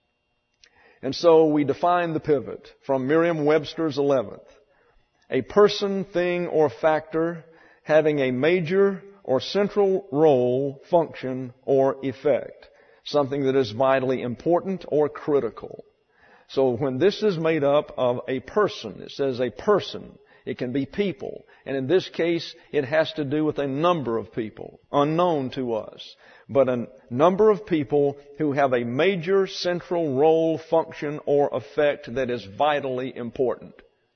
And so we define the pivot from Merriam-Webster's eleventh. A person, thing, or factor having a major or central role, function, or effect. Something that is vitally important or critical. So when this is made up of a person, it says a person. It can be people. And in this case, it has to do with a number of people, unknown to us. But a number of people who have a major central role, function, or effect that is vitally important.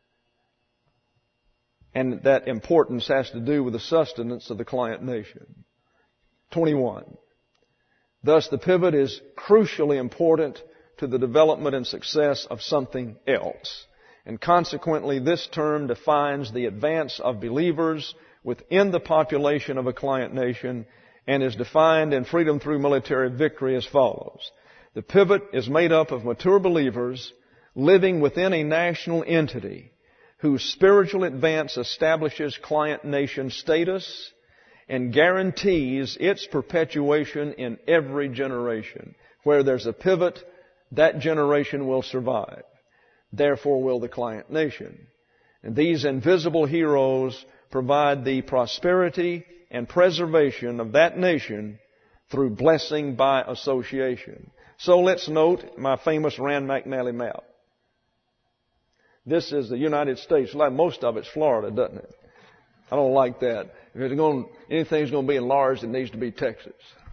And that importance has to do with the sustenance of the client nation. twenty-one. Thus, the pivot is crucially important to the development and success of something else. And consequently, this term defines the advance of believers within the population of a client nation and is defined in Freedom Through Military Victory as follows. The pivot is made up of mature believers living within a national entity whose spiritual advance establishes client nation status and guarantees its perpetuation in every generation. Where there's a pivot, that generation will survive. Therefore will the client nation. And these invisible heroes provide the prosperity and preservation of that nation through blessing by association. So let's note my famous Rand McNally map. This is the United States. Like most of it's Florida, doesn't it? I don't like that. If it's going, anything's going to be enlarged, it needs to be Texas.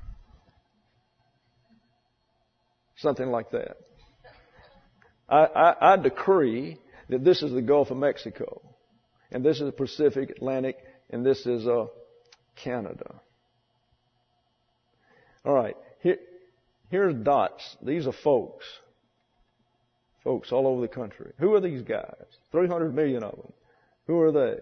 Something like that. I, I, I decree that this is the Gulf of Mexico, and this is the Pacific Atlantic, and this is uh, Canada. All right, here, here's dots. These are folks. folks all over the country. Who are these guys? three hundred million of them. Who are they?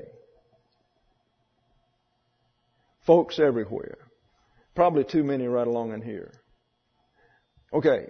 Folks everywhere. Probably too many right along in here. Okay.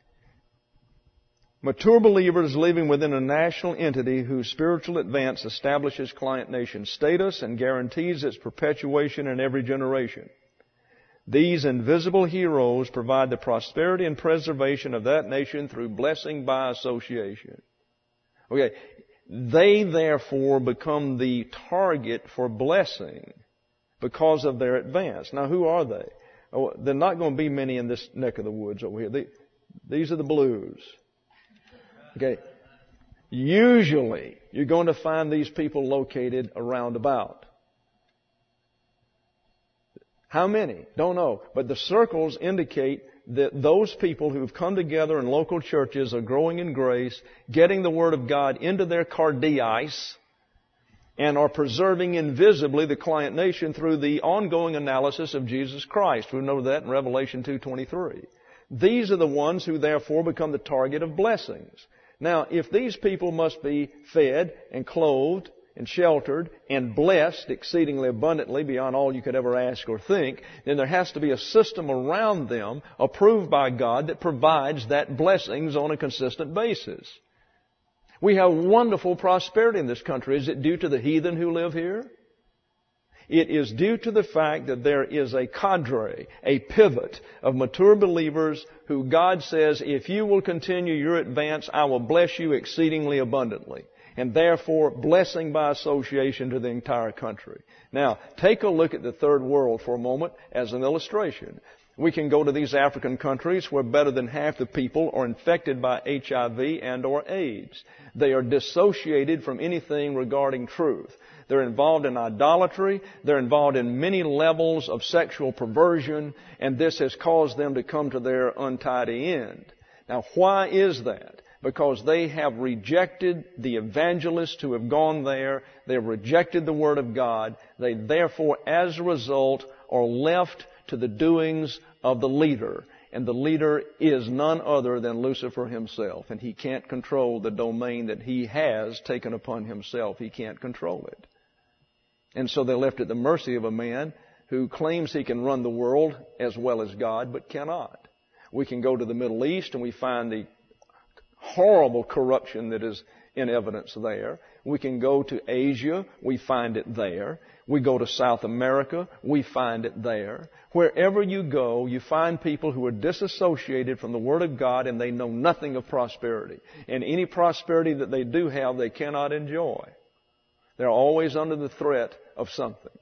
Mature believers living within a national entity whose spiritual advance establishes client nation status and guarantees its perpetuation in every generation. These invisible heroes provide the prosperity and preservation of that nation through blessing by association. Okay. They therefore become the target for blessing because of their advance. Now, who are they? Oh, there are not going to be many in this neck of the woods over here. They, these are the blues. Okay. Usually, you're going to find these people located around about. How many? Don't know. But the circles indicate that those people who've come together in local churches are growing in grace, getting the Word of God into their cardiais, and are preserving invisibly the client nation through the ongoing analysis of Jesus Christ. We know that in Revelation two twenty-three. These are the ones who therefore become the target of blessings. Now, if these people must be fed and clothed and sheltered and blessed exceedingly abundantly beyond all you could ever ask or think, then there has to be a system around them approved by God that provides that blessings on a consistent basis. We have wonderful prosperity in this country. Is it due to the heathen who live here? It is due to the fact that there is a cadre, a pivot of mature believers who God says, if you will continue your advance, I will bless you exceedingly abundantly. And therefore, blessing by association to the entire country. Now, take a look at the third world for a moment as an illustration. We can go to these African countries where better than half the people are infected by H I V and or AIDS. They are dissociated from anything regarding truth. They're involved in idolatry. They're involved in many levels of sexual perversion, and this has caused them to come to their untidy end. Now, why is that? Because they have rejected the evangelists who have gone there. They have rejected the Word of God. They therefore, as a result, are left to the doings of the leader. And the leader is none other than Lucifer himself. And he can't control the domain that he has taken upon himself. He can't control it. And so they're left at the mercy of a man who claims he can run the world as well as God, but cannot. We can go to the Middle East and we find the horrible corruption that is in evidence there. We can go to Asia, we find it there. We go to South America, we find it there. Wherever you go, you find people who are disassociated from the Word of God and they know nothing of prosperity. And any prosperity that they do have, they cannot enjoy. They're always under the threat of something.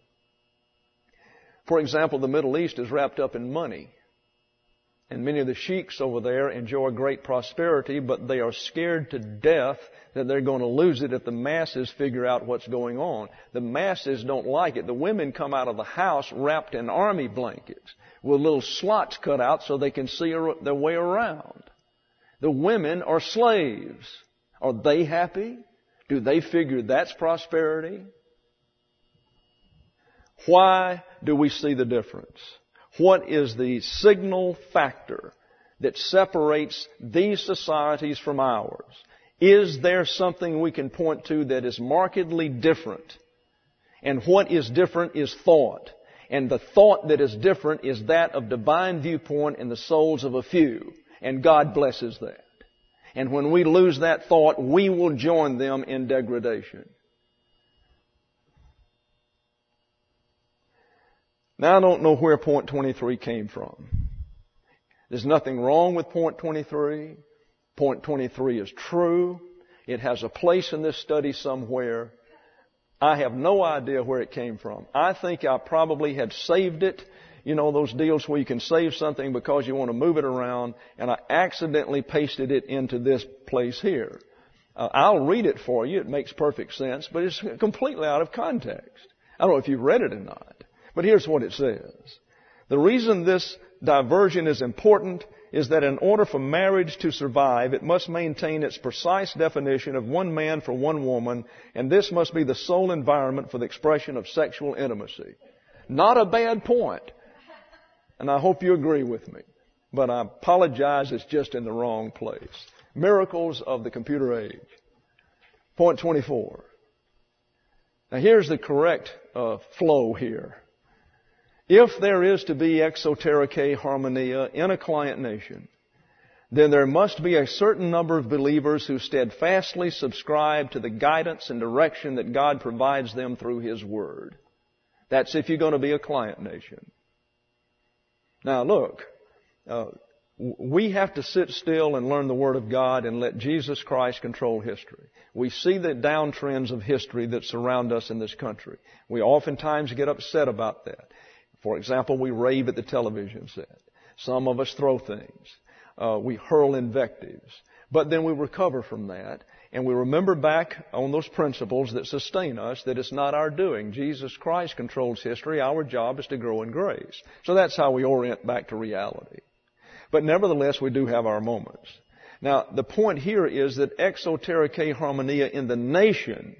For example, the Middle East is wrapped up in money. And many of the sheiks over there enjoy great prosperity, but they are scared to death that they're going to lose it if the masses figure out what's going on. The masses don't like it. The women come out of the house wrapped in army blankets with little slots cut out so they can see their way around. The women are slaves. Are they happy? Do they figure that's prosperity? Why do we see the difference? What is the signal factor that separates these societies from ours? Is there something we can point to that is markedly different? And what is different is thought. And the thought that is different is that of divine viewpoint in the souls of a few. And God blesses that. And when we lose that thought, we will join them in degradation. Now, I don't know where point twenty-three came from. There's nothing wrong with point twenty-three. Point twenty-three is true. It has a place in this study somewhere. I have no idea where it came from. I think I probably had saved it. You know, those deals where you can save something because you want to move it around, and I accidentally pasted it into this place here. Uh, I'll read it for you. It makes perfect sense, but it's completely out of context. I don't know if you've read it or not, but here's what it says. The reason this diversion is important is that in order for marriage to survive, it must maintain its precise definition of one man for one woman, and this must be the sole environment for the expression of sexual intimacy. Not a bad point. And I hope you agree with me. But I apologize, it's just in the wrong place. miracles of the computer age. Point twenty-four. Now here's the correct uh, flow here. If there is to be exotericae harmonia in a client nation, then there must be a certain number of believers who steadfastly subscribe to the guidance and direction that God provides them through His Word. That's if you're going to be a client nation. Now look, uh, we have to sit still and learn the Word of God and let Jesus Christ control history. We see the downtrends of history that surround us in this country. We oftentimes get upset about that. For example, we rave at the television set. Some of us throw things. Uh, we hurl invectives. But then we recover from that, and we remember back on those principles that sustain us, that it's not our doing. Jesus Christ controls history. Our job is to grow in grace. So that's how we orient back to reality. But nevertheless, we do have our moments. Now, the point here is that exotericae harmonia in the nation,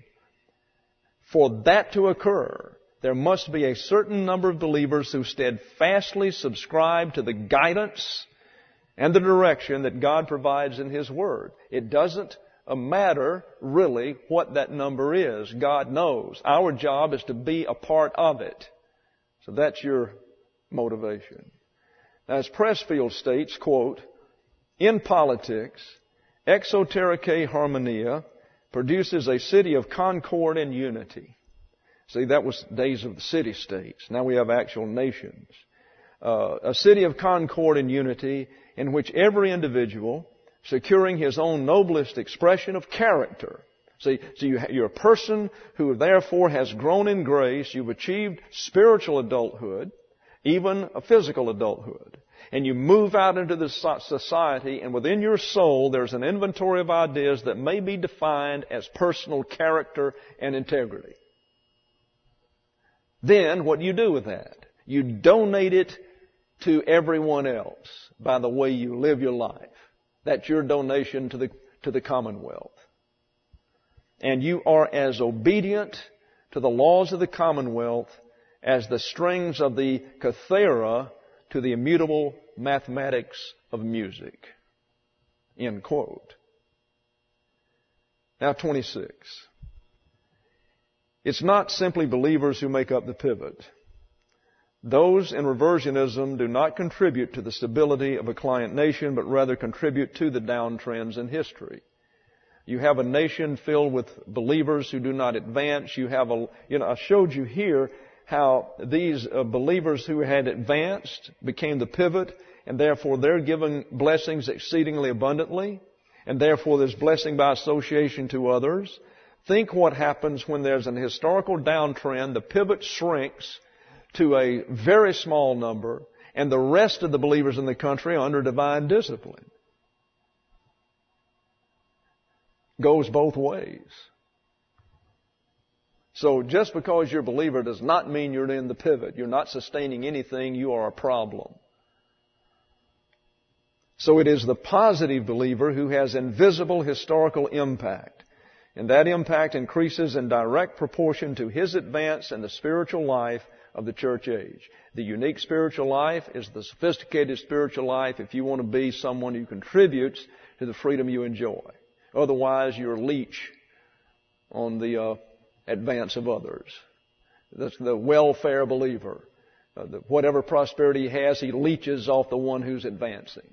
for that to occur, there must be a certain number of believers who steadfastly subscribe to the guidance and the direction that God provides in His Word. It doesn't matter really what that number is. God knows. Our job is to be a part of it. So that's your motivation. Now, as Pressfield states, quote, in politics, exotericae harmonia produces a city of concord and unity. See, that was days of the city-states. Now we have actual nations. Uh, a city of concord and unity in which every individual, securing his own noblest expression of character. See, so you, you're a person who therefore has grown in grace. You've achieved spiritual adulthood, even a physical adulthood. And you move out into the society, and within your soul there's an inventory of ideas that may be defined as personal character and integrity. Then what do you do with that? You donate it to everyone else by the way you live your life. That's your donation to the, to the commonwealth. And you are as obedient to the laws of the commonwealth as the strings of the cathara to the immutable mathematics of music. End quote. Now twenty-six. It's not simply believers who make up the pivot. Those in reversionism do not contribute to the stability of a client nation, but rather contribute to the downtrends in history. You have a nation filled with believers who do not advance. You have a, you know, I showed you here how these uh, believers who had advanced became the pivot, and therefore they're given blessings exceedingly abundantly, and therefore there's blessing by association to others. Think what happens when there's an historical downtrend. The pivot shrinks to a very small number, and the rest of the believers in the country are under divine discipline. Goes both ways. So just because you're a believer does not mean you're in the pivot. You're not sustaining anything. You are a problem. So it is the positive believer who has invisible historical impact. And that impact increases in direct proportion to his advance in the spiritual life of the church age. The unique spiritual life is the sophisticated spiritual life if you want to be someone who contributes to the freedom you enjoy. Otherwise, you're a leech on the uh, advance of others. That's the welfare believer. Uh, the, whatever prosperity he has, he leeches off the one who's advancing.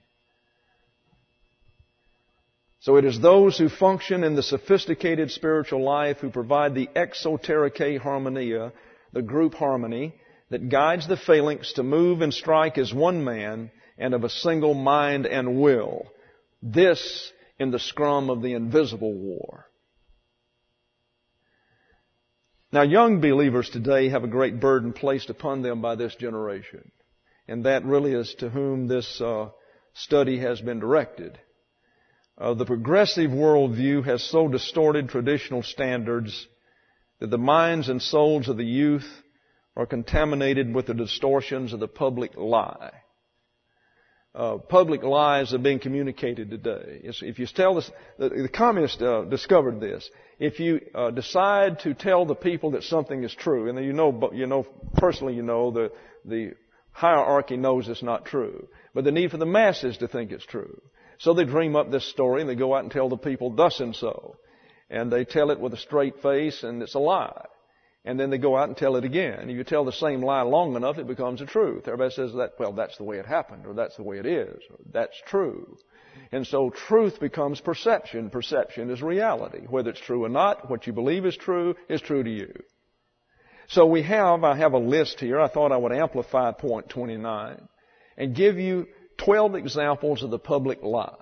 So it is those who function in the sophisticated spiritual life who provide the exotericae harmonia, the group harmony, that guides the phalanx to move and strike as one man and of a single mind and will. This in the scrum of the invisible war. Now, young believers today have a great burden placed upon them by this generation. And that really is to whom this uh, study has been directed. Uh, the progressive worldview has so distorted traditional standards that the minds and souls of the youth are contaminated with the distortions of the public lie. Uh, public lies are being communicated today. It's, if you tell this, the, the communists uh, discovered this. If you uh, decide to tell the people that something is true, and you know, you know, personally, you know, the the hierarchy knows it's not true, but the need for the masses to think it's true. So they dream up this story and they go out and tell the people thus and so. And they tell it with a straight face and it's a lie. And then they go out and tell it again. And if you tell the same lie long enough, it becomes a truth. Everybody says that, well, that's the way it happened, or that's the way it is, or that's true. And so truth becomes perception. Perception is reality. Whether it's true or not, what you believe is true is true to you. So we have, I have a list here. I thought I would amplify point twenty-nine and give you twelve examples of the public lie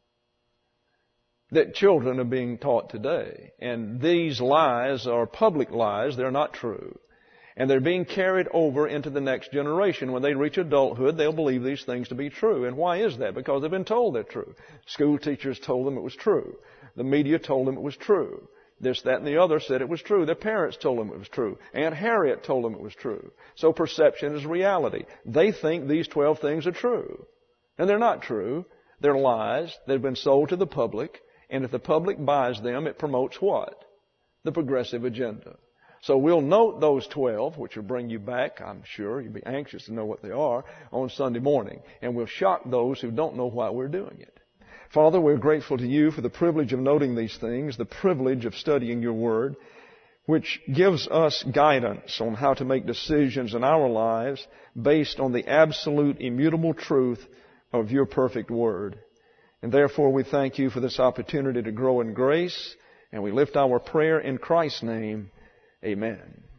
that children are being taught today. And these lies are public lies. They're not true. And they're being carried over into the next generation. When they reach adulthood, they'll believe these things to be true. And why is that? Because they've been told they're true. School teachers told them it was true. The media told them it was true. This, that, and the other said it was true. Their parents told them it was true. Aunt Harriet told them it was true. So perception is reality. They think these twelve things are true. And they're not true. They're lies. They've been sold to the public. And if the public buys them, it promotes what? The progressive agenda. So we'll note those twelve, which will bring you back, I'm sure. You'll be anxious to know what they are, on Sunday morning. And we'll shock those who don't know why we're doing it. Father, we're grateful to you for the privilege of noting these things, the privilege of studying your word, which gives us guidance on how to make decisions in our lives based on the absolute, immutable truth of your perfect word. And therefore we thank you for this opportunity to grow in grace, and we lift our prayer in Christ's name. Amen.